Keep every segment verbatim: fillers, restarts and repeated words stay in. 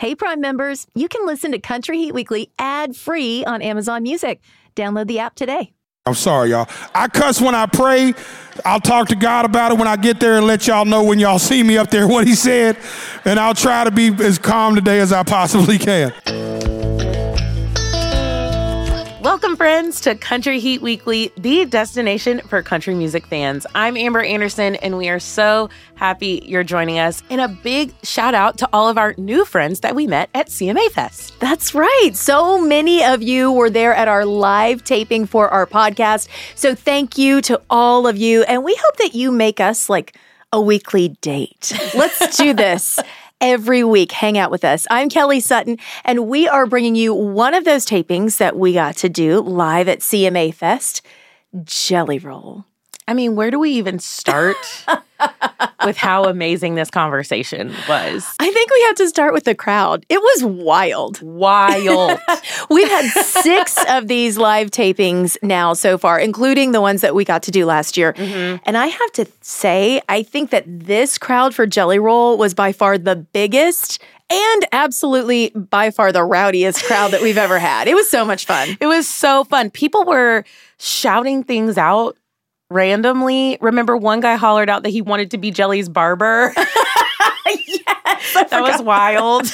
Hey, Prime members, you can listen to Country Heat Weekly ad-free on Amazon Music. Download the app today. I'm sorry, y'all. I cuss when I pray. I'll talk to God about it when I get there and let y'all know when y'all see me up there what he said. And I'll try to be as calm today as I possibly can. Welcome, friends, to Country Heat Weekly, the destination for country music fans. I'm Amber Anderson, and we are so happy you're joining us. And a big shout out to all of our new friends that we met at C M A Fest. That's right. So many of you were there at our live taping for our podcast. So thank you to all of you. And we hope that you make us like a weekly date. Let's do this. Every week, hang out with us. I'm Kelly Sutton, and we are bringing you one of those tapings that we got to do live at C M A Fest, Jelly Roll. I mean, where do we even start with how amazing this conversation was? I think we have to start with the crowd. It was wild. Wild. We've had six of these live tapings now so far, including the ones that we got to do last year. Mm-hmm. And I have to say, I think that this crowd for Jelly Roll was by far the biggest and absolutely by far the rowdiest crowd that we've ever had. It was so much fun. It was so fun. People were shouting things out randomly. Remember, one guy hollered out that he wanted to be Jelly's barber. Yes, that was wild.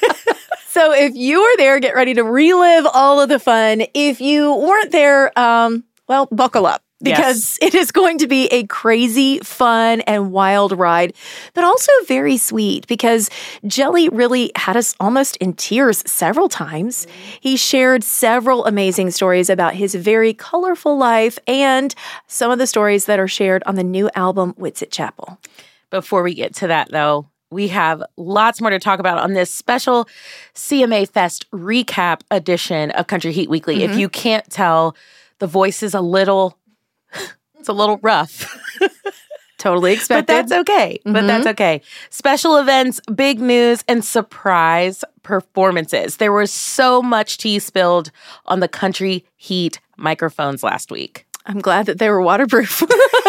So if you were there, get ready to relive all of the fun. If you weren't there, um, well, buckle up. Because yes. It is going to be a crazy, fun, and wild ride, but also very sweet because Jelly really had us almost in tears several times. He shared several amazing stories about his very colorful life and some of the stories that are shared on the new album, Whitsitt Chapel. Before we get to that, though, we have lots more to talk about on this special C M A Fest recap edition of Country Heat Weekly. Mm-hmm. If you can't tell, the voice is a little... It's a little rough. Totally expected. But that's okay. Mm-hmm. But that's okay. Special events, big news, and surprise performances. There was so much tea spilled on the Country Heat microphones last week. I'm glad that they were waterproof.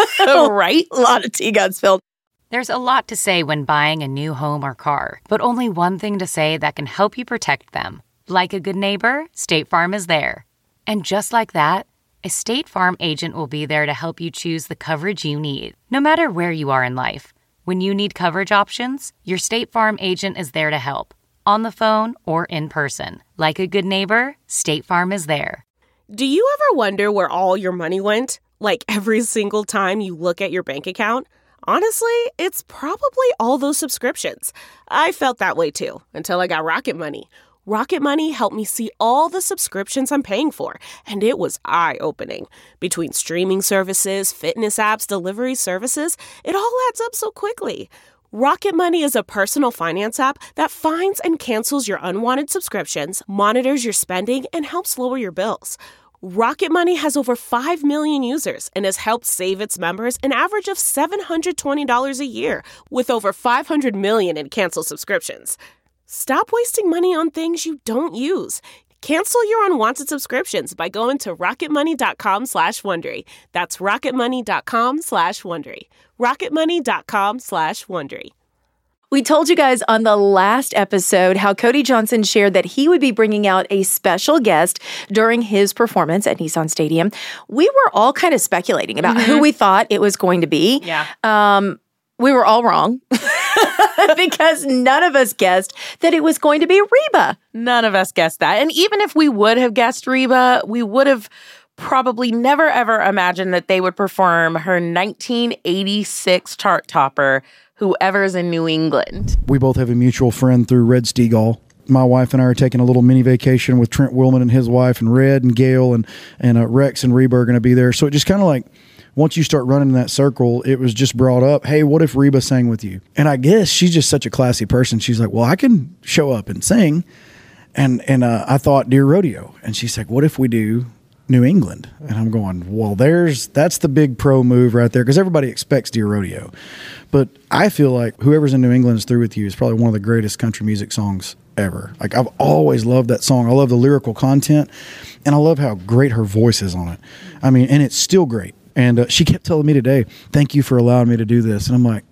Right? A lot of tea got spilled. There's a lot to say when buying a new home or car, but only one thing to say that can help you protect them. Like a good neighbor, State Farm is there. And just like that, a State Farm agent will be there to help you choose the coverage you need, no matter where you are in life. When you need coverage options, your State Farm agent is there to help, on the phone or in person. Like a good neighbor, State Farm is there. Do you ever wonder where all your money went? Like every single time you look at your bank account? Honestly, it's probably all those subscriptions. I felt that way too, until I got Rocket Money. Rocket Money helped me see all the subscriptions I'm paying for, and it was eye-opening. Between streaming services, fitness apps, delivery services, it all adds up so quickly. Rocket Money is a personal finance app that finds and cancels your unwanted subscriptions, monitors your spending, and helps lower your bills. Rocket Money has over five million users and has helped save its members an average of seven hundred twenty dollars a year, with over five hundred million in canceled subscriptions. Stop wasting money on things you don't use. Cancel your unwanted subscriptions by going to rocketmoney.com slash Wondery. That's rocketmoney.com slash Wondery. rocketmoney.com slash Wondery. We told you guys on the last episode how Cody Johnson shared that he would be bringing out a special guest during his performance at Nissan Stadium. We were all kind of speculating about mm-hmm. who we thought it was going to be. Yeah. Um, we were all wrong. Because none of us guessed that it was going to be Reba. None of us guessed that. And even if we would have guessed Reba, we would have probably never, ever imagined that they would perform her nineteen eighty-six chart topper, Whoever's in New England. We both have a mutual friend through Red Stegall. My wife and I are taking a little mini vacation with Trent Willman and his wife, and Red and Gail and, and uh, Rex and Reba are going to be there. So it just kind of like, once you start running in that circle, it was just brought up, hey, what if Reba sang with you? And I guess she's just such a classy person. She's like, well, I can show up and sing. And and uh, I thought Deer Rodeo. And she's like, what if we do New England? And I'm going, well, there's that's the big pro move right there, because everybody expects Deer Rodeo. But I feel like Whoever's in New England is Through With You is probably one of the greatest country music songs ever. Like, I've always loved that song. I love the lyrical content, and I love how great her voice is on it. I mean, and it's still great. And uh, she kept telling me today, thank you for allowing me to do this. And I'm like,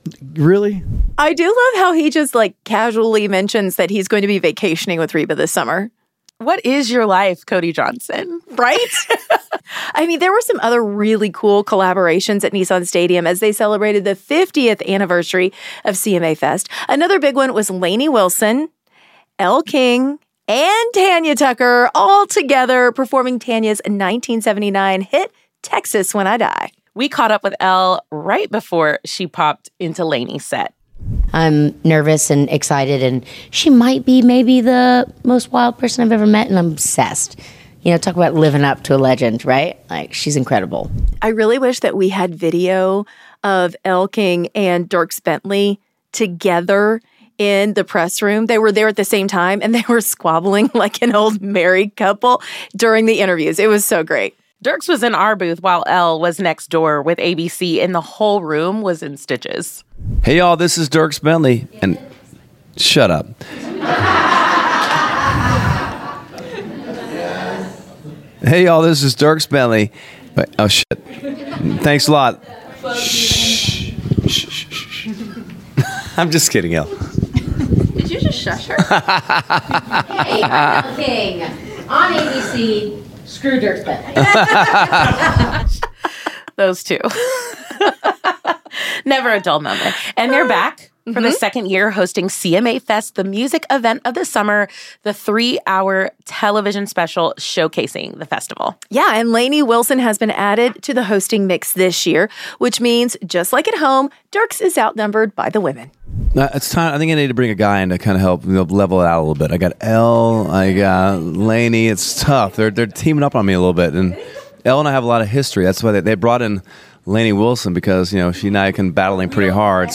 Really? I do love how he just like casually mentions that he's going to be vacationing with Reba this summer. What is your life, Cody Johnson? Right? I mean, there were some other really cool collaborations at Nissan Stadium as they celebrated the fiftieth anniversary of C M A Fest. Another big one was Lainey Wilson, Elle King, and Tanya Tucker all together performing Tanya's nineteen seventy-nine hit, Texas When I Die. We caught up with Elle right before she popped into Lainey's set. I'm nervous and excited, and she might be maybe the most wild person I've ever met, and I'm obsessed. You know, talk about living up to a legend, right? Like, she's incredible. I really wish that we had video of Elle King and Dierks Bentley together in the press room. They were there at the same time, and they were squabbling like an old married couple during the interviews. It was so great. Dierks was in our booth while Elle was next door with A B C, and the whole room was in stitches. Hey, y'all, this is Dierks Bentley. And shut up. Hey, y'all, this is Dierks Bentley. Wait, oh, shit. Thanks a lot. Shh. Shh, shh, shh. I'm just kidding, Elle. Did you just shush her? Hey, I'm King on A B C. Screw Dierks Bentley. Those two. Never a dull moment. And they're back for mm-hmm. the second year hosting C M A Fest, the music event of the summer, the three-hour television special showcasing the festival. Yeah, and Lainey Wilson has been added to the hosting mix this year, which means, just like at home, Dierks is outnumbered by the women. Uh, it's time. I think I need to bring a guy in to kind of help, you know, level it out a little bit. I got Elle, I got Lainey. It's tough. They're they're teaming up on me a little bit, and Elle and I have a lot of history. That's why they, they brought in Lainey Wilson, because, you know, she and I can battling pretty hard.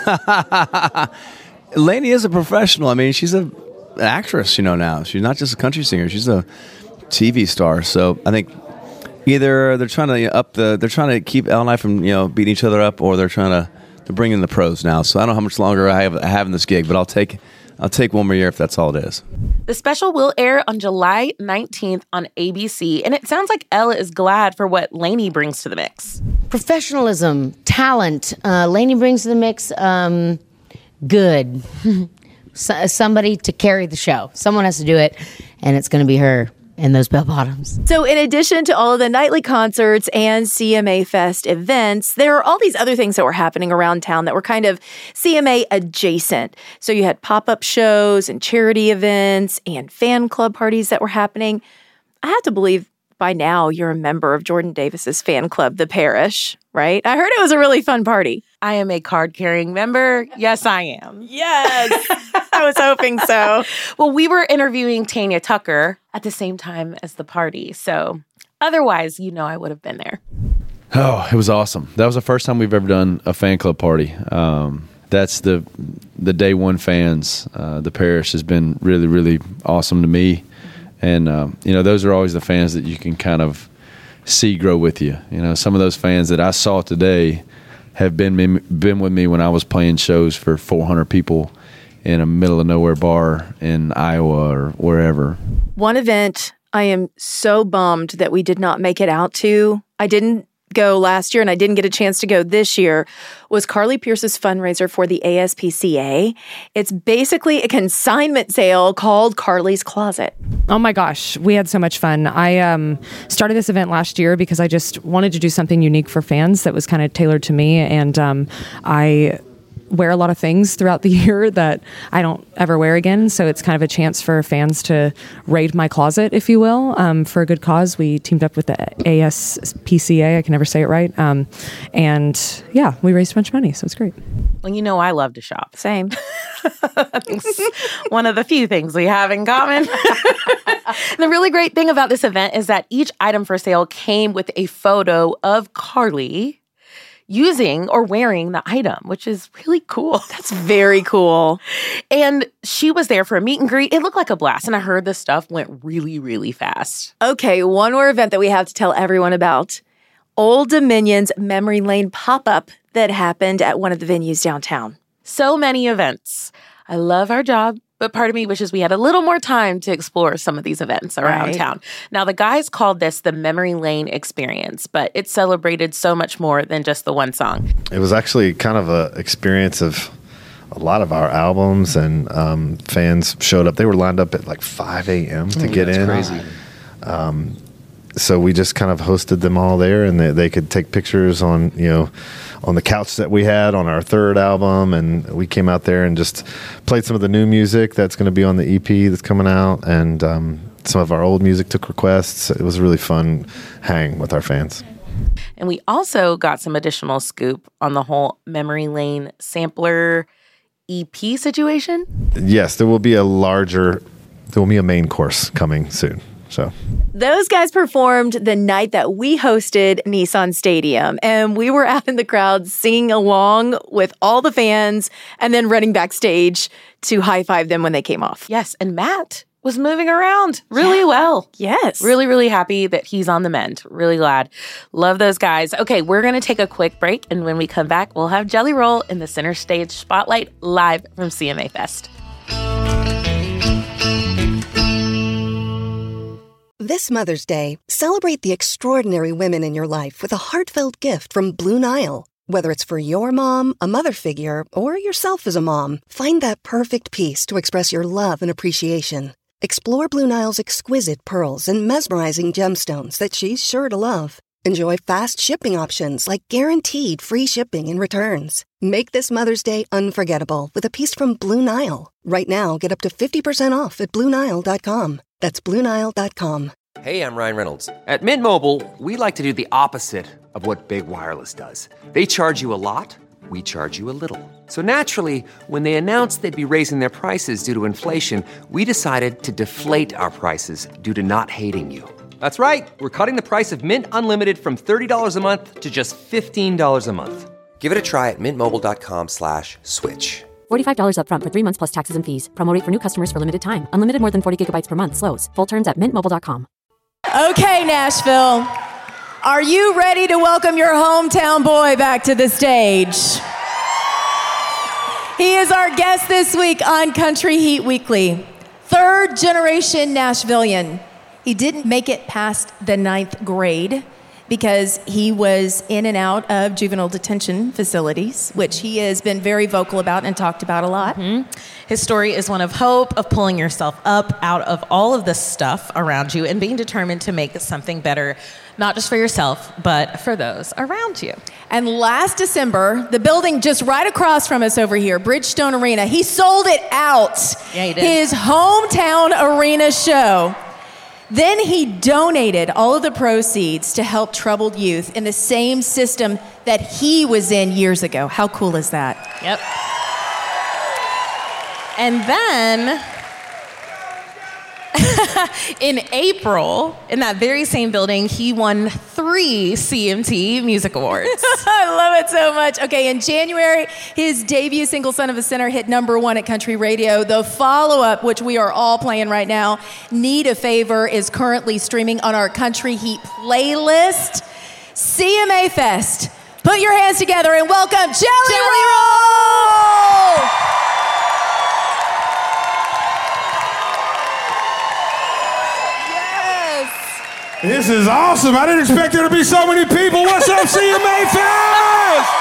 Lainey is a professional. I mean, she's a, an actress, you know, now. She's not just a country singer. She's a T V star. So I think either they're trying to up the, they're trying to keep Elle and I from, you know, beating each other up, or they're trying to, to bring in the pros now. So I don't know how much longer I have, I have in this gig, but I'll take I'll take one more year if that's all it is. The special will air on July nineteenth on A B C, and it sounds like Elle is glad for what Lainey brings to the mix. Professionalism, talent. Uh, Lainey brings to the mix um, good. so, somebody to carry the show. Someone has to do it, and it's going to be her and those bell bottoms. So in addition to all of the nightly concerts and C M A Fest events, there are all these other things that were happening around town that were kind of C M A adjacent. So you had pop-up shows and charity events and fan club parties that were happening. I have to believe by now you're a member of Jordan Davis's fan club, The Parish, right? I heard it was a really fun party. I am a card-carrying member. Yes, I am. Yes. I was hoping so. Well, we were interviewing Tanya Tucker at the same time as the party. So otherwise, you know, I would have been there. Oh, it was awesome. That was the first time we've ever done a fan club party. Um, that's the the day one fans. Uh, the Parish has been really, really awesome to me. And, um, you know, those are always the fans that you can kind of see grow with you. You know, some of those fans that I saw today have been been with me when I was playing shows for four hundred people in a middle of nowhere bar in Iowa or wherever. One event I am so bummed that we did not make it out to, I didn't go last year and I didn't get a chance to go this year, was Carly Pierce's fundraiser for the A S P C A. It's basically a consignment sale called Carly's Closet. Oh my gosh, we had so much fun. I um, started this event last year because I just wanted to do something unique for fans that was kind of tailored to me, and um, I wear a lot of things throughout the year that I don't ever wear again. So it's kind of a chance for fans to raid my closet, if you will, um, for a good cause. We teamed up with the A S P C A. I can never say it right. Um, and yeah, we raised a bunch of money. So it's great. Well, you know, I love to shop. Same. It's one of the few things we have in common. The really great thing about this event is that each item for sale came with a photo of Carly using or wearing the item, which is really cool. That's very cool. And she was there for a meet and greet. It looked like a blast. And I heard this stuff went really, really fast. Okay, one more event that we have to tell everyone about. Old Dominion's Memory Lane pop-up that happened at one of the venues downtown. So many events. I love our job but part of me wishes we had a little more time to explore some of these events around Right. town. Now, the guys called this the Memory Lane Experience, but it celebrated so much more than just the one song. It was actually kind of a experience of a lot of our albums, and um, fans showed up. They were lined up at like five a.m. to Mm, get that's in. crazy. Um, so we just kind of hosted them all there, and they, they could take pictures on, you know, on the couch that we had on our third album, and we came out there and just played some of the new music that's going to be on the E P that's coming out, and um, some of our old music, took requests. It was a really fun hang with our fans. And we also got some additional scoop on the whole Memory Lane sampler E P situation. Yes, there will be a larger, there will be a main course coming soon. So Those guys performed the night that we hosted Nissan Stadium, and we were out in the crowd singing along with all the fans and then running backstage to high-five them when they came off. Yes, and Matt was moving around really well. Yes. Really, really happy that he's on the mend. Really glad. Love those guys. Okay, we're going to take a quick break, and when we come back, we'll have Jelly Roll in the center stage spotlight live from C M A Fest. This Mother's Day, celebrate the extraordinary women in your life with a heartfelt gift from Blue Nile. Whether it's for your mom, a mother figure, or yourself as a mom, find that perfect piece to express your love and appreciation. Explore Blue Nile's exquisite pearls and mesmerizing gemstones that she's sure to love. Enjoy fast shipping options like guaranteed free shipping and returns. Make this Mother's Day unforgettable with a piece from Blue Nile. Right now, get up to fifty percent off at Blue Nile dot com. That's Blue Nile dot com. Hey, I'm Ryan Reynolds. At Mint Mobile, we like to do the opposite of what Big Wireless does. They charge you a lot, we charge you a little. So naturally, when they announced they'd be raising their prices due to inflation, we decided to deflate our prices due to not hating you. That's right. We're cutting the price of Mint Unlimited from thirty dollars a month to just fifteen dollars a month. Give it a try at mintmobile.com slash switch. forty-five dollars up front for three months plus taxes and fees. Promo rate for new customers for limited time. Unlimited more than forty gigabytes per month. Slows full terms at mint mobile dot com. Okay, Nashville. Are you ready to welcome your hometown boy back to the stage? He is our guest this week on Country Heat Weekly. Third generation Nashvillian. He didn't make it past the ninth grade because he was in and out of juvenile detention facilities, which he has been very vocal about and talked about a lot. Mm-hmm. His story is one of hope, of pulling yourself up out of all of the stuff around you and being determined to make something better, not just for yourself, but for those around you. And last December, the building just right across from us over here, Bridgestone Arena, he sold it out. Yeah, he did. His hometown arena show. Then he donated all of the proceeds to help troubled youth in the same system that he was in years ago. How cool is that? Yep. And then in April, in that very same building, he won three C M T Music Awards. I love it so much. Okay, in January, his debut single, Son of a Sinner, hit number one at country radio. The follow-up, which we are all playing right now, Need a Favor, is currently streaming on our Country Heat playlist. C M A Fest. Put your hands together and welcome Jelly, Jelly Roll! This is awesome. I didn't expect there to be so many people. What's up, C M A Fest?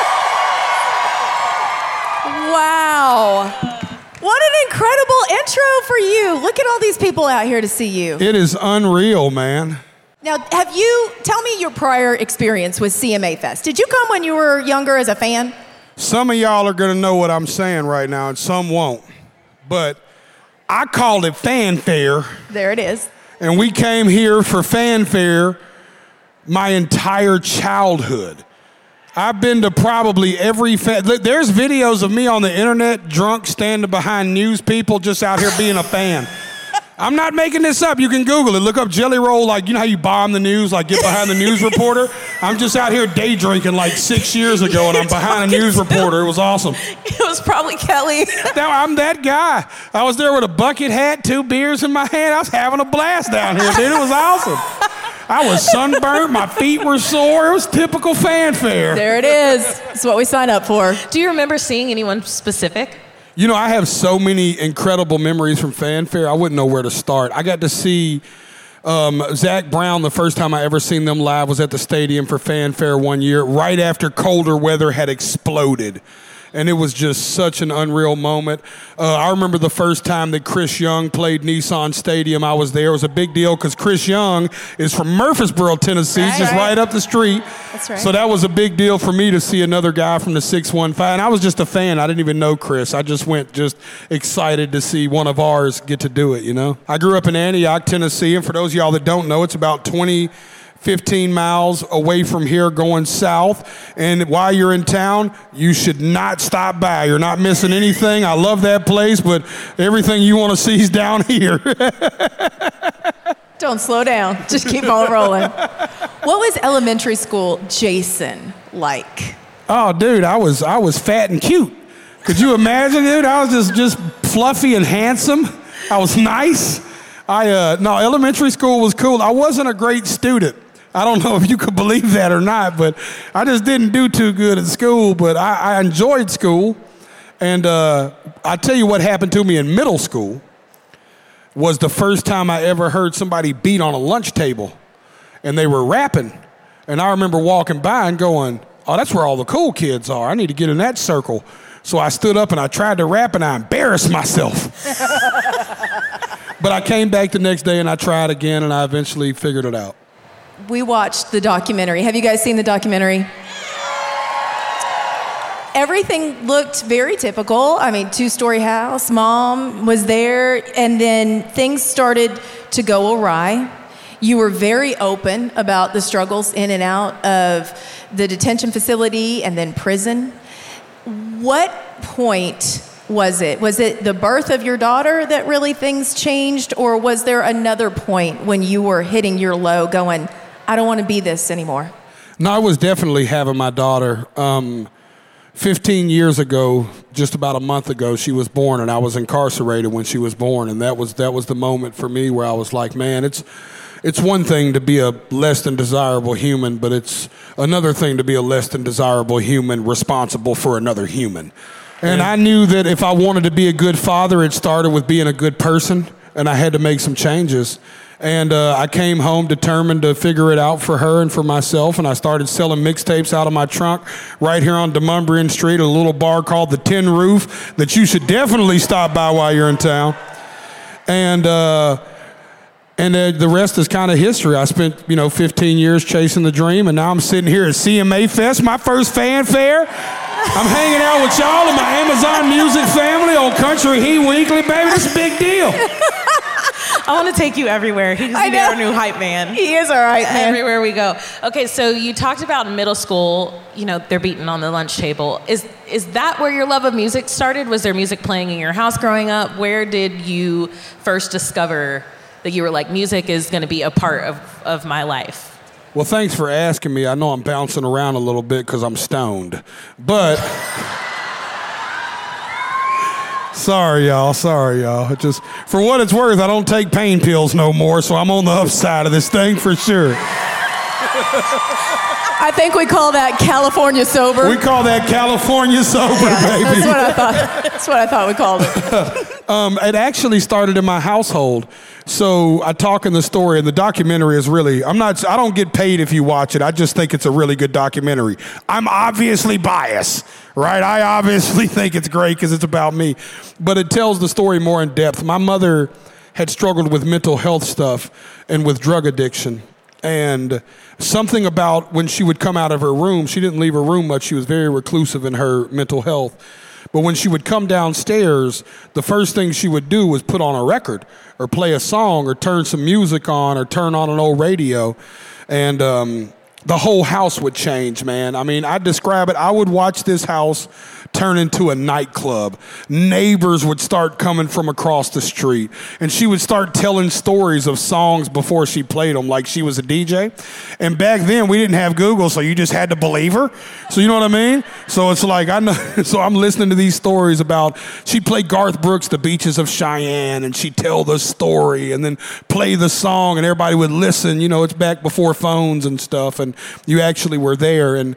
Wow. What an incredible intro for you. Look at all these people out here to see you. It is unreal, man. Now, have you, tell me your prior experience with C M A Fest. Did you come when you were younger as a fan? Some of y'all are going to know what I'm saying right now, and some won't. But I called it fanfare. There it is. And we came here for fanfare my entire childhood. I've been to probably every fa- there's videos of me on the internet drunk standing behind news people just out here being a fan. I'm not making this up. You can Google it. Look up Jelly Roll. Like, you know how you bomb the news, like get behind the news reporter? I'm just out here day drinking like six years ago, and I'm behind a news reporter. It was awesome. It was probably Kelly. Now, I'm that guy. I was there with a bucket hat, two beers in my hand. I was having a blast down here, dude. It was awesome. I was sunburnt. My feet were sore. It was typical fanfare. There it is. It's what we sign up for. Do you remember seeing anyone specific? You know, I have so many incredible memories from Fanfare, I wouldn't know where to start. I got to see um, Zach Brown, the first time I ever seen them live was at the stadium for Fanfare one year, right after Colder Weather had exploded. And it was just such an unreal moment. Uh, I remember the first time that Chris Young played Nissan Stadium. I was there. It was a big deal because Chris Young is from Murfreesboro, Tennessee, right, just right. right up the street. That's right. So that was a big deal for me to see another guy from the six one five. And I was just a fan. I didn't even know Chris. I just went just excited to see one of ours get to do it, you know. I grew up in Antioch, Tennessee. And for those of y'all that don't know, it's about twenty, fifteen miles away from here going south. And while you're in town, you should not stop by. You're not missing anything. I love that place, but everything you want to see is down here. Don't slow down. Just keep on rolling. What was elementary school Jason like? Oh, dude, I was I was fat and cute. Could you imagine, dude? I was just, just fluffy and handsome. I was nice. I uh, no, elementary school was cool. I wasn't a great student. I don't know if you could believe that or not, but I just didn't do too good at school, but I, I enjoyed school. And uh, I'll tell you what happened to me in middle school was the first time I ever heard somebody beat on a lunch table, and they were rapping. And I remember walking by and going, oh, that's where all the cool kids are. I need to get in that circle. So I stood up and I tried to rap, and I embarrassed myself. But I came back the next day and I tried again, and I eventually figured it out. We watched the documentary. Have you guys seen the documentary? Everything looked very typical. I mean, two-story house, mom was there, and then things started to go awry. You were very open about the struggles in and out of the detention facility and then prison. What point was it? Was it the birth of your daughter that really things changed, or was there another point when you were hitting your low going, I don't want to be this anymore? No, I was definitely having my daughter. Um, fifteen years ago, just about a month ago, she was born, and I was incarcerated when she was born, and that was that was the moment for me where I was like, man, it's it's one thing to be a less than desirable human, but it's another thing to be a less than desirable human responsible for another human. And I knew that if I wanted to be a good father, it started with being a good person, and I had to make some changes. And uh, I came home determined to figure it out for her and for myself, and I started selling mixtapes out of my trunk right here on Demumbrian Street, at a little bar called the Tin Roof that you should definitely stop by while you're in town. And uh, and uh, the rest is kind of history. I spent, you know, fifteen years chasing the dream, and now I'm sitting here at C M A Fest, my first Fanfare. I'm hanging out with y'all and my Amazon Music family on Country Heat Weekly, baby. This is a big deal. I want to take you everywhere. He's our new hype man. He is our hype man. Everywhere we go. Okay, so you talked about in middle school, you know, they're beating on the lunch table. Is is that where your love of music started? Was there music playing in your house growing up? Where did you first discover that you were like, music is going to be a part of, of my life? Well, thanks for asking me. I know I'm bouncing around a little bit because I'm stoned. But... Sorry, y'all. Sorry, y'all. It just, for what it's worth, I don't take pain pills no more, so I'm on the upside of this thing for sure. I think we call that California sober. We call that California sober, yeah, baby. That's what I thought. That's what I thought we called it. um, it actually started in my household. So I talk in the story, and the documentary is really, I'm not, I don't get paid if you watch it. I just think it's a really good documentary. I'm obviously biased, right? I obviously think it's great because it's about me. But it tells the story more in depth. My mother had struggled with mental health stuff and with drug addiction. And something about when she would come out of her room, she didn't leave her room much. She was very reclusive in her mental health. But when she would come downstairs, the first thing she would do was put on a record or play a song or turn some music on or turn on an old radio. And um, the whole house would change, man. I mean, I describe it. I would watch this house turn into a nightclub. Neighbors would start coming from across the street, and she would start telling stories of songs before she played them, like she was a D J. And back then, we didn't have Google, so you just had to believe her. So you know what I mean? So it's like, I know. So I'm listening to these stories about, she'd play Garth Brooks' The Beaches of Cheyenne, and she'd tell the story and then play the song, and everybody would listen. You know, it's back before phones and stuff, and you actually were there. And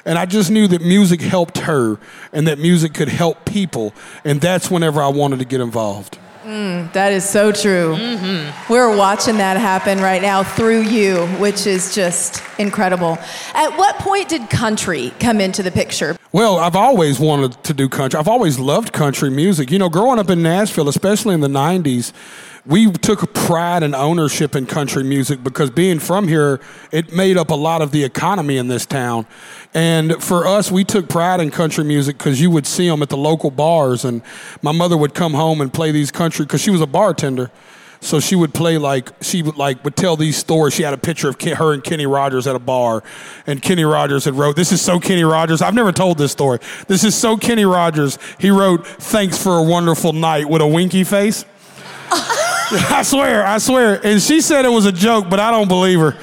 And I just knew that music helped her and that music could help people. And that's whenever I wanted to get involved. Mm, that is so true. Mm-hmm. We're watching that happen right now through you, which is just incredible. At what point did country come into the picture? Well, I've always wanted to do country. I've always loved country music. You know, growing up in Nashville, especially in the nineties, we took pride and ownership in country music because being from here, it made up a lot of the economy in this town. And for us, we took pride in country music because you would see them at the local bars. And my mother would come home and play these country, because she was a bartender. So she would play like, she would like, would tell these stories. She had a picture of Ken, her and Kenny Rogers at a bar. And Kenny Rogers had wrote, this is so Kenny Rogers. I've never told this story. This is so Kenny Rogers. He wrote, thanks for a wonderful night, with a winky face. I swear, I swear. And she said it was a joke, but I don't believe her.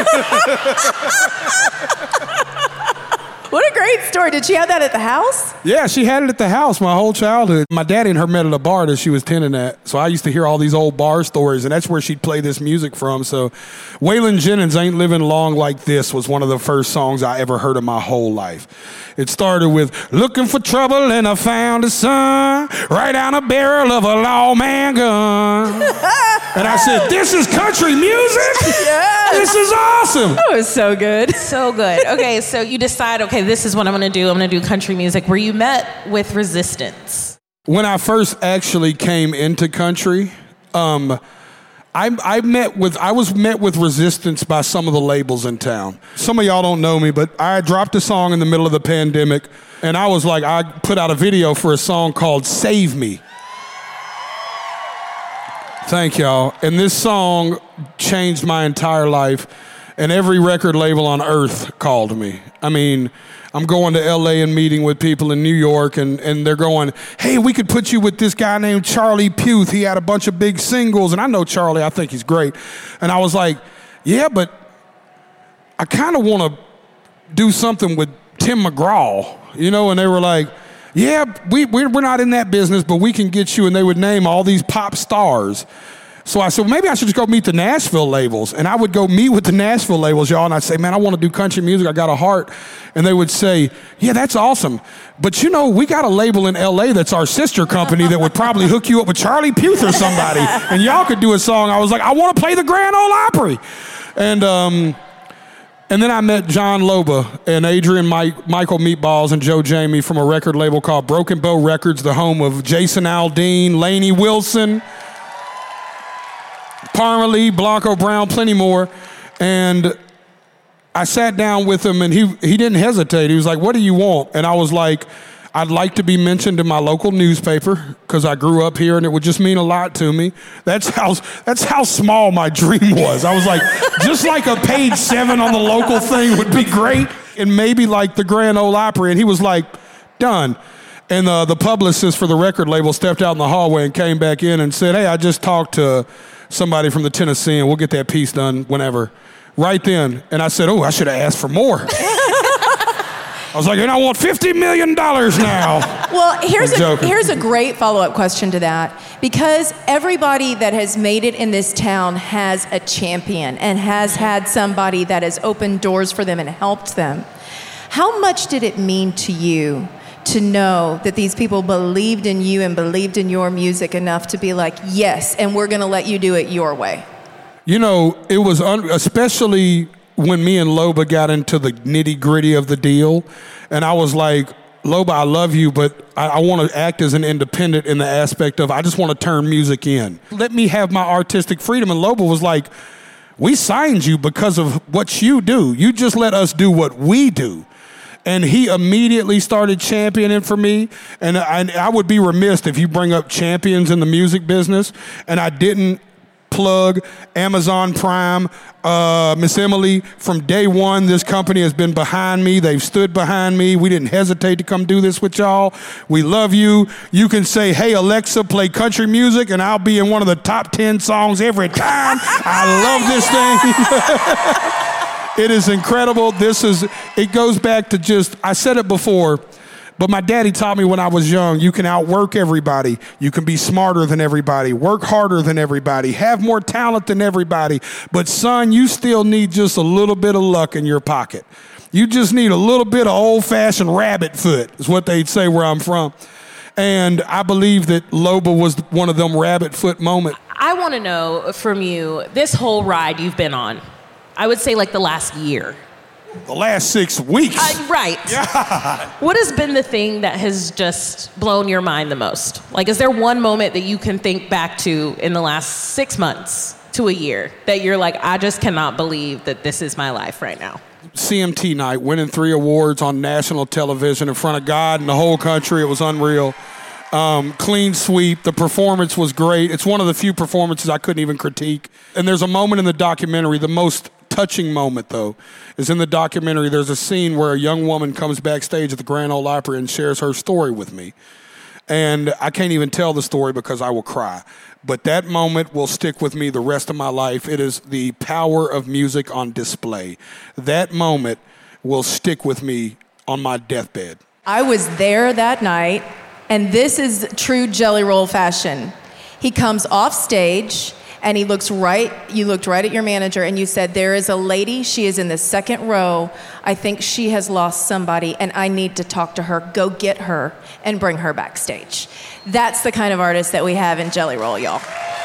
What a great story. Did she have that at the house? Yeah, she had it at the house my whole childhood. My daddy and her met at a bar that she was tending at. So I used to hear all these old bar stories, and that's where she'd play this music from. So Waylon Jennings' Ain't Living Long Like This was one of the first songs I ever heard in my whole life. It started with, looking for trouble and I found a son, right down a barrel of a lawman gun. And I said, this is country music? Yeah. This is awesome. That was so good. So good. Okay, so you decide, okay, this is what I'm going to do. I'm going to do country music. Were you met with resistance? When I first actually came into country, um, I, I met with I was met with resistance by some of the labels in town. Some of y'all don't know me, but I dropped a song in the middle of the pandemic, and I was like, I put out a video for a song called Save Me. Thank y'all. And this song changed my entire life, and every record label on earth called me. I mean, I'm going to L A and meeting with people in New York, and, and they're going, hey, we could put you with this guy named Charlie Puth. He had a bunch of big singles, and I know Charlie. I think he's great. And I was like, yeah, but I kind of want to do something with Tim McGraw, you know? And they were like, yeah, we, we're, we're not in that business, but we can get you. And they would name all these pop stars. So I said, well, maybe I should just go meet the Nashville labels. And I would go meet with the Nashville labels, y'all, and I'd say, man, I want to do country music. I got a heart. And they would say, yeah, that's awesome. But, you know, we got a label in L A that's our sister company that would probably hook you up with Charlie Puth or somebody. And y'all could do a song. I was like, I want to play the Grand Ole Opry. And um, and then I met John Loba and Adrian Mike, Michael Meatballs and Joe Jamie from a record label called Broken Bow Records, the home of Jason Aldean, Lainey Wilson, Parma Lee, Blanco Brown, plenty more. And I sat down with him, and he he didn't hesitate. He was like, what do you want? And I was like, I'd like to be mentioned in my local newspaper because I grew up here and it would just mean a lot to me. That's how that's how small my dream was. I was like, just like a page seven on the local thing would be great, and maybe like the Grand Ole Opry. And he was like, done. And uh, the publicist for the record label stepped out in the hallway and came back in and said, hey, I just talked to somebody from the Tennessean. We'll get that piece done whenever. Right then. And I said, oh, I should have asked for more. I was like, and I want fifty million dollars now. Well, here's a, here's a great follow-up question to that. Because everybody that has made it in this town has a champion and has had somebody that has opened doors for them and helped them. How much did it mean to you to know that these people believed in you and believed in your music enough to be like, yes, and we're going to let you do it your way? You know, it was un- especially when me and Loba got into the nitty gritty of the deal, and I was like, Loba, I love you, but I, I want to act as an independent in the aspect of I just want to turn music in. Let me have my artistic freedom. And Loba was like, we signed you because of what you do. You just let us do what we do. And he immediately started championing for me. And I, I would be remiss if you bring up champions in the music business and I didn't plug Amazon Prime. Uh, Miss Emily, from day one, this company has been behind me. They've stood behind me. We didn't hesitate to come do this with y'all. We love you. You can say, hey, Alexa, play country music, and I'll be in one of the top ten songs every time. I love this thing. It is incredible. This is, it goes back to just, I said it before, but my daddy taught me when I was young, you can outwork everybody. You can be smarter than everybody, work harder than everybody, have more talent than everybody. But son, you still need just a little bit of luck in your pocket. You just need a little bit of old-fashioned rabbit foot, is what they'd say where I'm from. And I believe that Loba was one of them rabbit foot moments. I want to know from you, this whole ride you've been on, I would say like the last year. The last six weeks. Uh, right. God. What has been the thing that has just blown your mind the most? Like, is there one moment that you can think back to in the last six months to a year that you're like, I just cannot believe that this is my life right now? C M T night, winning three awards on national television in front of God and the whole country. It was unreal. Um, clean sweep. The performance was great. It's one of the few performances I couldn't even critique. And there's a moment in the documentary, the most touching moment, though, is in the documentary. There's a scene where a young woman comes backstage at the Grand Ole Opry and shares her story with me. And I can't even tell the story because I will cry. But that moment will stick with me the rest of my life. It is the power of music on display. That moment will stick with me on my deathbed. I was there that night, and this is true Jelly Roll fashion. He comes off stage, and he looks right, you looked right at your manager, and you said, there is a lady, she is in the second row. I think she has lost somebody, and I need to talk to her. Go get her and bring her backstage. That's the kind of artist that we have in Jelly Roll, y'all.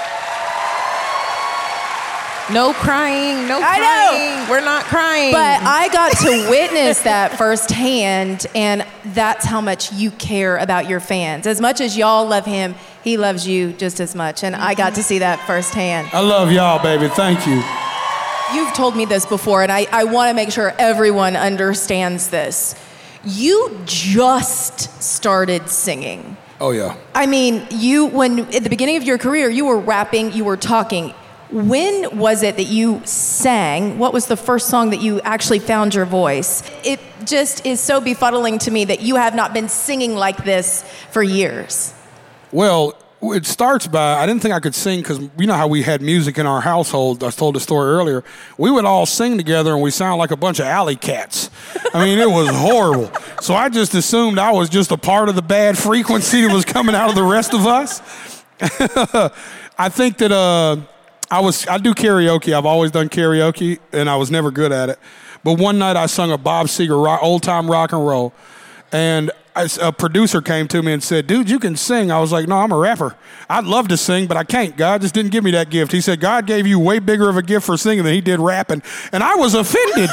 No crying, no I crying. know. We're not crying. But I got to witness that firsthand, and that's how much you care about your fans. As much as y'all love him, he loves you just as much, and I got to see that firsthand. I love y'all, baby. Thank you. You've told me this before, and I, I want to make sure everyone understands this. You just started singing. Oh, yeah. I mean, you, when at the beginning of your career, you were rapping, you were talking. When was it that you sang? What was the first song that you actually found your voice? It just is so befuddling to me that you have not been singing like this for years. Well, it starts by, I didn't think I could sing because you know how we had music in our household. I told the story earlier. We would all sing together and we sound like a bunch of alley cats. I mean, it was horrible. So I just assumed I was just a part of the bad frequency that was coming out of the rest of us. I think that uh, I was, I do karaoke. I've always done karaoke and I was never good at it. But one night I sung a Bob Seger rock, old time rock and roll. And I, a producer came to me and said, dude, you can sing. I was like, no, I'm a rapper. I'd love to sing, but I can't. God just didn't give me that gift. He said, God gave you way bigger of a gift for singing than he did rapping. And I was offended.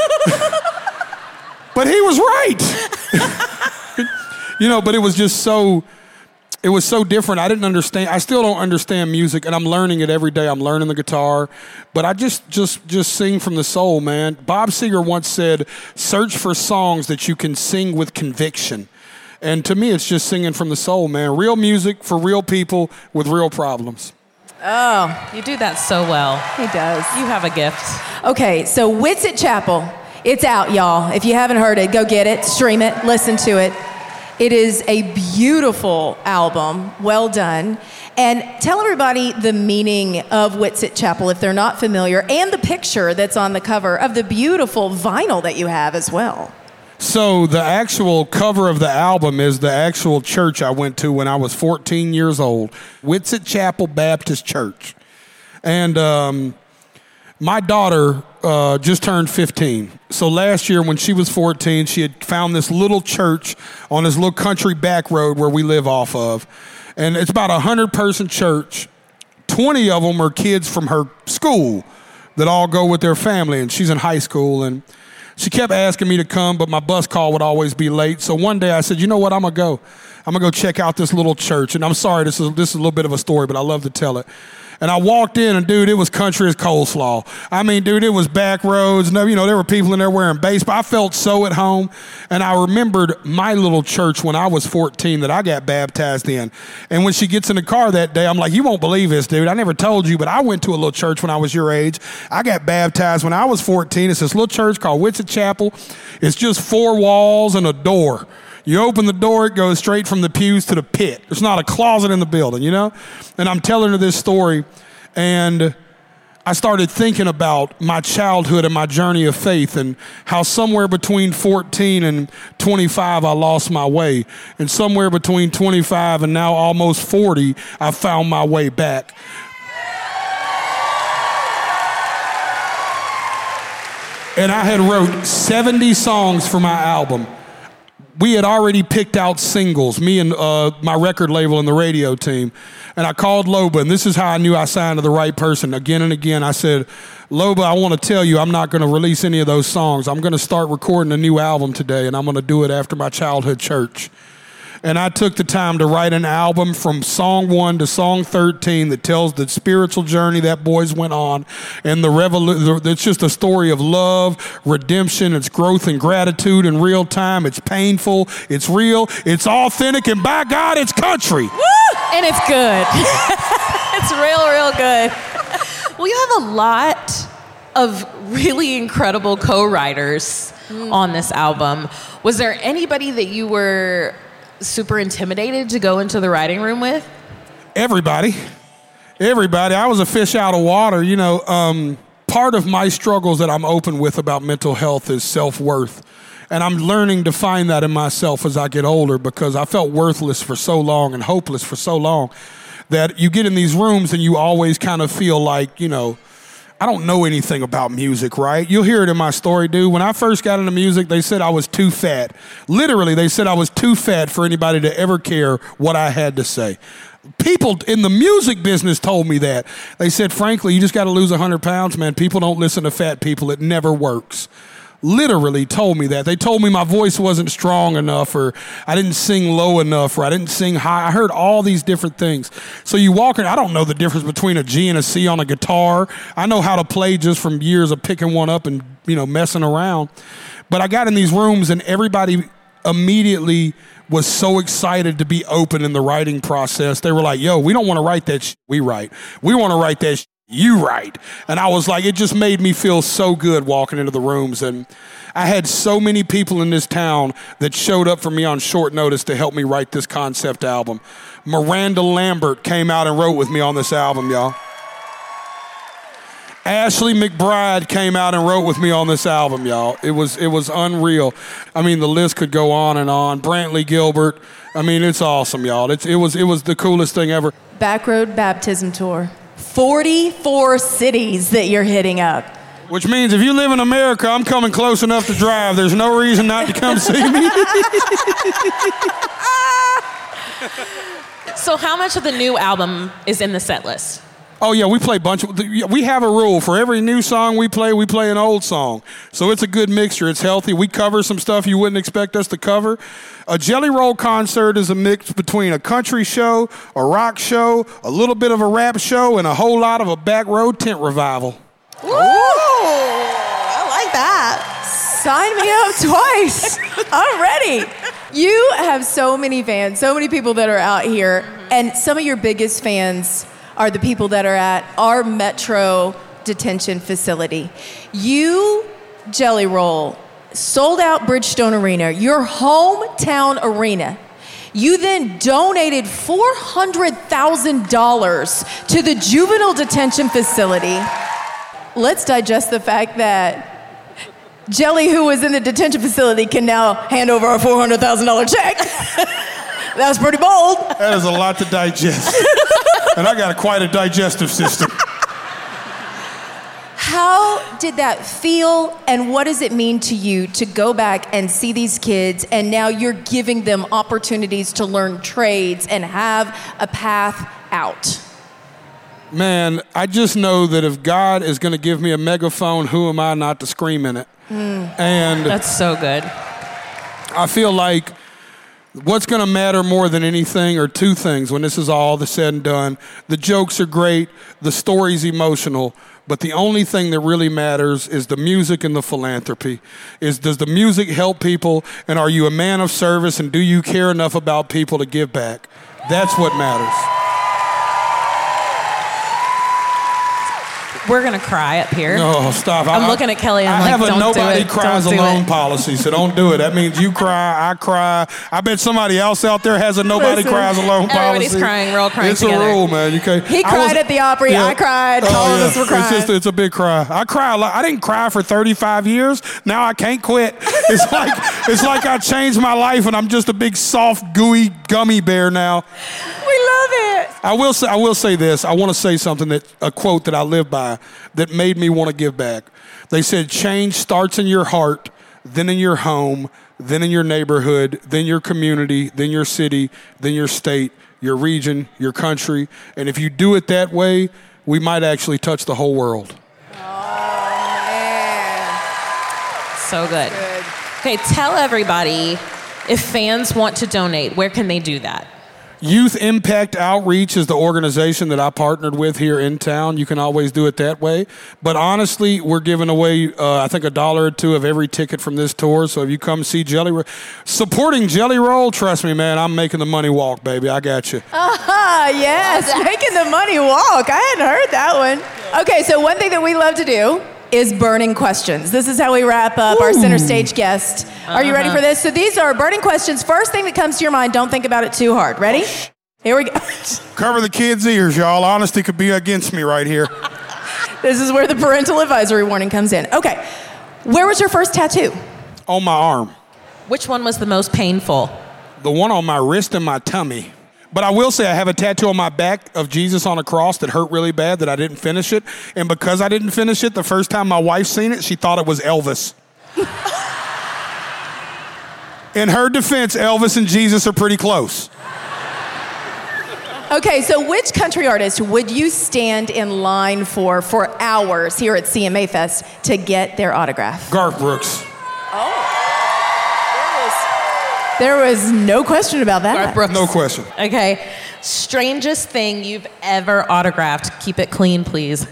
But he was right. You know, but it was just so, it was so different. I didn't understand. I still don't understand music, and I'm learning it every day. I'm learning the guitar. But I just, just, just sing from the soul, man. Bob Seger once said, search for songs that you can sing with conviction. And to me, it's just singing from the soul, man. Real music for real people with real problems. Oh, you do that so well. He does. You have a gift. Okay, so Whitsitt Chapel. It's out, y'all. If you haven't heard it, go get it, stream it, listen to it. It is a beautiful album, well done. And tell everybody the meaning of Whitsitt Chapel if they're not familiar, and the picture that's on the cover of the beautiful vinyl that you have as well. So the actual cover of the album is the actual church I went to when I was fourteen years old, Whitsitt Chapel Baptist Church. And um, my daughter uh, just turned fifteen. So last year when she was fourteen, she had found this little church on this little country back road where we live off of. And it's about a hundred-person church. twenty of them are kids from her school that all go with their family, and she's in high school. And she kept asking me to come, but my bus call would always be late. So one day I said, you know what, I'm going to go. I'm going to go check out this little church. And I'm sorry, this is, this is a little bit of a story, but I love to tell it. And I walked in, and, dude, it was country as coleslaw. I mean, dude, it was back roads. No, you know, there were people in there wearing baseball. I felt so at home. And I remembered my little church when I was fourteen that I got baptized in. And when she gets in the car that day, I'm like, you won't believe this, dude. I never told you, but I went to a little church when I was your age. I got baptized when I was fourteen. It's this little church called Whitsitt Chapel. It's just four walls and a door. You open the door, it goes straight from the pews to the pit. There's not a closet in the building, you know? And I'm telling her this story, and I started thinking about my childhood and my journey of faith and how somewhere between fourteen and twenty-five, I lost my way. And somewhere between twenty-five and now almost forty, I found my way back. And I had wrote seventy songs for my album. We had already picked out singles, me and uh, my record label and the radio team. And I called Loba, and this is how I knew I signed to the right person. Again and again, I said, Loba, I want to tell you I'm not going to release any of those songs. I'm going to start recording a new album today, and I'm going to do it after my childhood church. And I took the time to write an album from song one to song thirteen that tells the spiritual journey that boys went on. And the revolu- it's just a story of love, redemption, it's growth and gratitude in real time. It's painful, it's real, it's authentic, and by God, it's country. Woo! And it's good. It's real, real good. Well, you have a lot of really incredible co-writers mm. on this album. Was there anybody that you were super intimidated to go into the writing room with? Everybody. Everybody. I was a fish out of water. You know, um, part of my struggles that I'm open with about mental health is self-worth. And I'm learning to find that in myself as I get older, because I felt worthless for so long and hopeless for so long that you get in these rooms and you always kind of feel like, you know, I don't know anything about music, right? You'll hear it in my story, dude. When I first got into music, they said I was too fat. Literally, they said I was too fat for anybody to ever care what I had to say. People in the music business told me that. They said, frankly, you just got to lose one hundred pounds, man. People don't listen to fat people. It never works. Literally told me that. They told me my voice wasn't strong enough, or I didn't sing low enough, or I didn't sing high. I heard all these different things. So you walk in, I don't know the difference between a G and a C on a guitar. I know how to play just from years of picking one up and, you know, messing around. But I got in these rooms and everybody immediately was so excited to be open in the writing process. They were like, yo, we don't want to write that shit we write. We want to write that shit you write. And I was like, it just made me feel so good walking into the rooms. And I had so many people in this town that showed up for me on short notice to help me write this concept album. Miranda Lambert came out and wrote with me on this album, y'all. Ashley McBride came out and wrote with me on this album, y'all. It was it was unreal. I mean, the list could go on and on. Brantley Gilbert. I mean, it's awesome, y'all. It's, it was it was the coolest thing ever. Backroad Baptism Tour. forty-four cities that you're hitting up. Which means if you live in America, I'm coming close enough to drive. There's no reason not to come see me. So how much of the new album is in the set list? Oh, yeah, we play a bunch of... We have a rule. For every new song we play, we play an old song. So it's a good mixture. It's healthy. We cover some stuff you wouldn't expect us to cover. A Jelly Roll concert is a mix between a country show, a rock show, a little bit of a rap show, and a whole lot of a back road tent revival. Ooh, I like that. Sign me up twice. I'm ready. You have so many fans, so many people that are out here, and some of your biggest fans are the people that are at our Metro detention facility. You, Jelly Roll, sold out Bridgestone Arena, your hometown arena. You then donated four hundred thousand dollars to the juvenile detention facility. Let's digest the fact that Jelly, who was in the detention facility, can now hand over a four hundred thousand dollars check. That was pretty bold. That is a lot to digest. And I got a, quite a digestive system. How did that feel, and what does it mean to you to go back and see these kids, and now you're giving them opportunities to learn trades and have a path out? Man, I just know that if God is going to give me a megaphone, who am I not to scream in it? Mm. And that's so good. I feel like what's going to matter more than anything are two things when this is all the said and done. The jokes are great, the story's emotional, but the only thing that really matters is the music and the philanthropy. Is does the music help people, and are you a man of service, and do you care enough about people to give back? That's what matters. We're gonna cry up here. No, stop. I'm I, looking at Kelly. I'm I like, have a don't nobody do it. cries don't do alone it. policy, so don't do it. That means you cry, I cry. I bet somebody else out there has a nobody Listen, cries alone policy. Everybody's crying. We're all crying it's together. a rule, man. You can't. He I cried was- at the Opry. yeah. I cried. Oh, All of yeah. us were crying. It's just, it's a big cry. I cry a lot. I didn't cry for thirty-five years. Now I can't quit. It's like it's like I changed my life, and I'm just a big soft, gooey gummy bear now. We love it. I will say, I will say this. I want to say something that a quote that I live by that made me want to give back. They said, "Change starts in your heart, then in your home, then in your neighborhood, then your community, then your city, then your state, your region, your country. And if you do it that way, we might actually touch the whole world." So good. good. Okay, tell everybody, if fans want to donate, where can they do that? Youth Impact Outreach is the organization that I partnered with here in town. You can always do it that way. But honestly, we're giving away, uh, I think, a dollar or two of every ticket from this tour. So if you come see Jelly Roll, supporting Jelly Roll, trust me, man, I'm making the money walk, baby. I got you. Ah, yes, making the money walk. I hadn't heard that one. Okay, so one thing that we love to do is burning questions. This is how we wrap up Ooh. Our center stage guest. Are you ready for this? So these are burning questions. First thing that comes to your mind, don't think about it too hard. Ready? Here we go. Cover the kids' ears, y'all. Honesty could be against me right here. This is where the parental advisory warning comes in. Okay. Where was your first tattoo? On my arm. Which one was the most painful? The one on my wrist and my tummy. But I will say I have a tattoo on my back of Jesus on a cross that hurt really bad that I didn't finish it. And because I didn't finish it, the first time my wife seen it, she thought it was Elvis. In her defense, Elvis and Jesus are pretty close. Okay, so which country artist would you stand in line for for hours here at C M A Fest to get their autograph? Garth Brooks. Oh. There was no question about that. Garth Brooks. No question. Okay. Strangest thing you've ever autographed. Keep it clean, please.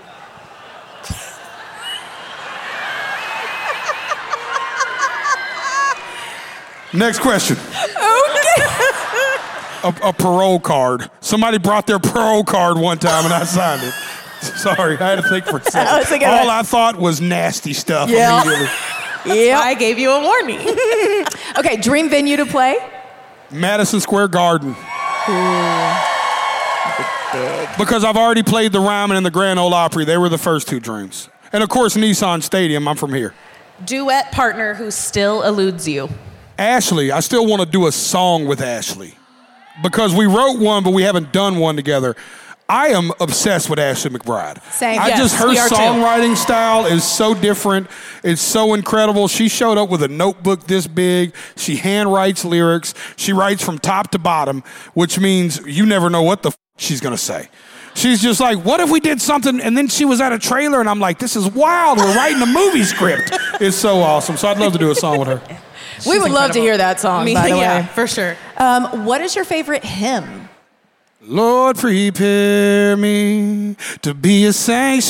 Next question. Okay. A, a parole card. Somebody brought their parole card one time and I signed it. Sorry, I had to think for a second. All one. I thought was nasty stuff yeah. immediately. Yeah, I gave you a warning. Okay, dream venue to play? Madison Square Garden. Ooh. Because I've already played the Ryman and the Grand Ole Opry. They were the first two dreams. And of course, Nissan Stadium. I'm from here. Duet partner who still eludes you. Ashley. I still want to do a song with Ashley. Because we wrote one, but we haven't done one together. I am obsessed with Ashley McBryde. Same. I yes, just, her we are songwriting too. style is so different. It's so incredible. She showed up with a notebook this big. She hand writes lyrics. She writes from top to bottom, which means you never know what the f- she's going to say. She's just like, what if we did something? And then she was at a trailer and I'm like, this is wild. We're writing a movie script. It's so awesome. So I'd love to do a song with her. She's we would incredible. Love to hear that song, Me, by the yeah, way. for sure. Um, what is your favorite hymn? Lord, prepare me to be a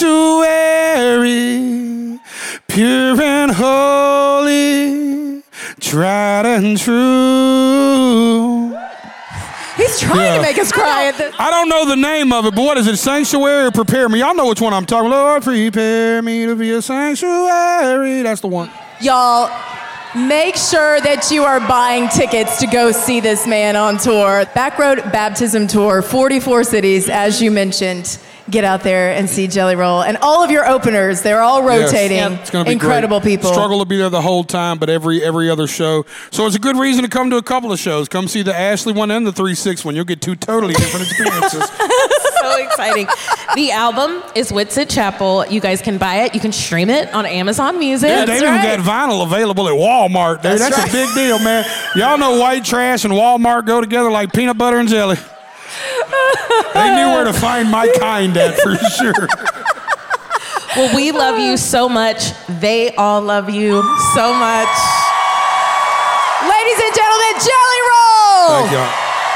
sanctuary, pure and holy, tried and true. He's trying yeah. to make us cry at this. I don't know the name of it, but what is it? Sanctuary or prepare me? Y'all know which one I'm talking. Lord, prepare me to be a sanctuary. That's the one. Y'all, make sure that you are buying tickets to go see this man on tour. Backroad Baptism Tour, forty-four cities, as you mentioned. Get out there and see Jelly Roll. And all of your openers, they're all rotating. Yes. Yep. It's gonna be incredible great. people. Struggle to be there the whole time, but every every other show. So it's a good reason to come to a couple of shows. Come see the Ashley one and the three six one. You'll get two totally different experiences. So exciting. The album is Whitsitt Chapel. You guys can buy it. You can stream it on Amazon Music. Yeah, they even right. got vinyl available at Walmart. Dude. That's, That's right. a big deal, man. Y'all know white trash and Walmart go together like peanut butter and jelly. They knew where to find my kind at for sure. Well, we love you so much. They all love you so much. Ladies and gentlemen, Jelly Roll! Thank y'all.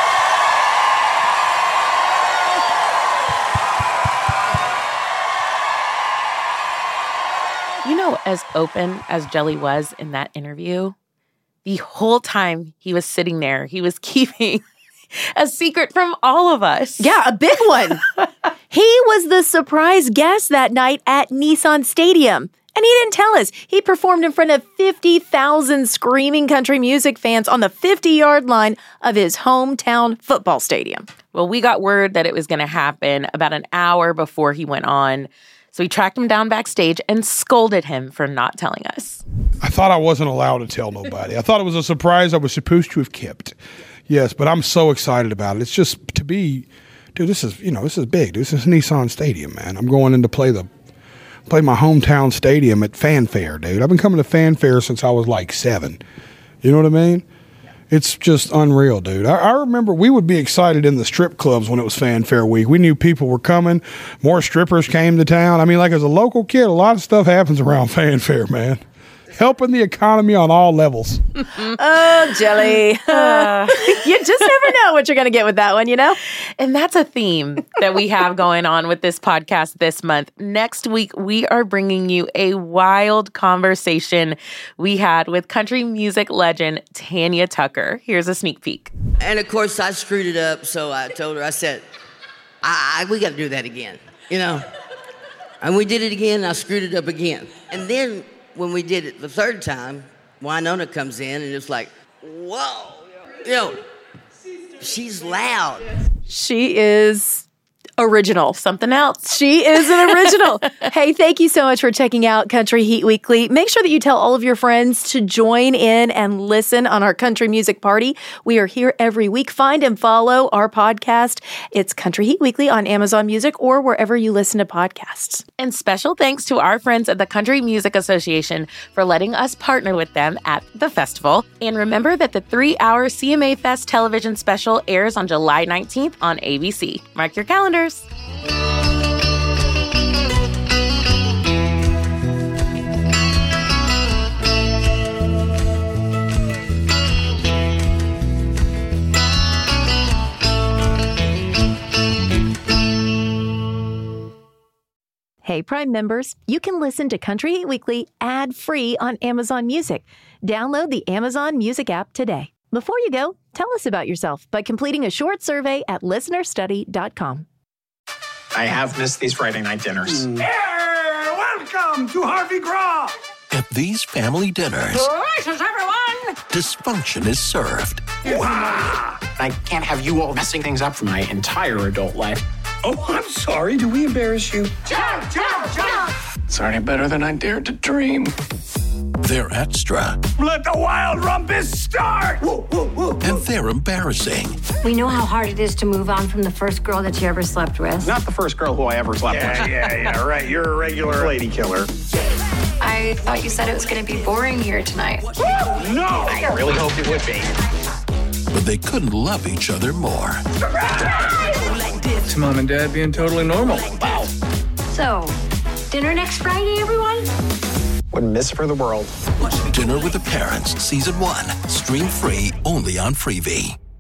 You know, as open as Jelly was in that interview, the whole time he was sitting there, he was keeping a secret from all of us. Yeah, a big one. He was the surprise guest that night at Nissan Stadium. And he didn't tell us. He performed in front of fifty thousand screaming country music fans on the fifty-yard line of his hometown football stadium. Well, we got word that it was going to happen about an hour before he went on. So we tracked him down backstage and scolded him for not telling us. I thought I wasn't allowed to tell nobody. I thought it was a surprise I was supposed to have kept. Yes, but I'm so excited about it. It's just to be dude, this is, you know, this is big. This is Nissan Stadium, man. I'm going in to play the, play my hometown stadium at Fanfare, dude. I've been coming to Fanfare since I was like seven. You know what I mean? It's just unreal, dude. I, I remember we would be excited in the strip clubs when it was Fanfare Week. We knew people were coming. More strippers came to town. I mean, like as a local kid, a lot of stuff happens around Fanfare, man. Helping the economy on all levels. Oh, Jelly. Uh, you just never know what you're going to get with that one, you know? And that's a theme that we have going on with this podcast this month. Next week, we are bringing you a wild conversation we had with country music legend Tanya Tucker. Here's a sneak peek. And of course, I screwed it up, so I told her, I said, I, I we got to do that again, you know? And we did it again, and I screwed it up again. And then when we did it the third time, Winona comes in and it's like, whoa, you know, she's loud. She is original. Something else. She is an original. Hey, thank you so much for checking out Country Heat Weekly. Make sure that you tell all of your friends to join in and listen on our country music party. We are here every week. Find and follow our podcast. It's Country Heat Weekly on Amazon Music or wherever you listen to podcasts. And special thanks to our friends at the Country Music Association for letting us partner with them at the festival. And remember that the three-hour C M A Fest television special airs on July nineteenth on A B C. Mark your calendars. Hey, Prime members, you can listen to Country Heat Weekly ad-free on Amazon Music. Download the Amazon Music app today. Before you go, tell us about yourself by completing a short survey at listener study dot com. I have missed these Friday night dinners. Mm. Hey, welcome to Harvey Graw. At these family dinners, Gracious, everyone! dysfunction is served. Wow. I can't have you all messing things up for my entire adult life. Oh, I'm sorry. Do we embarrass you? Jump, jump, jump! It's already better than I dared to dream. They're extra. Let the wild rumpus start! Woo, woo, woo, woo. And they're embarrassing. We know how hard it is to move on from the first girl that you ever slept with. Not the first girl who I ever slept yeah, with. Yeah, yeah, yeah, right. You're a regular lady killer. I thought you said it was going to be boring here tonight. Woo, no! I really hoped it would be. But they couldn't love each other more. It's Mom and Dad being totally normal. Wow. So, dinner next Friday, everyone? Wouldn't miss it for the world. Dinner with the Parents, Season one. Stream free only on Freevee.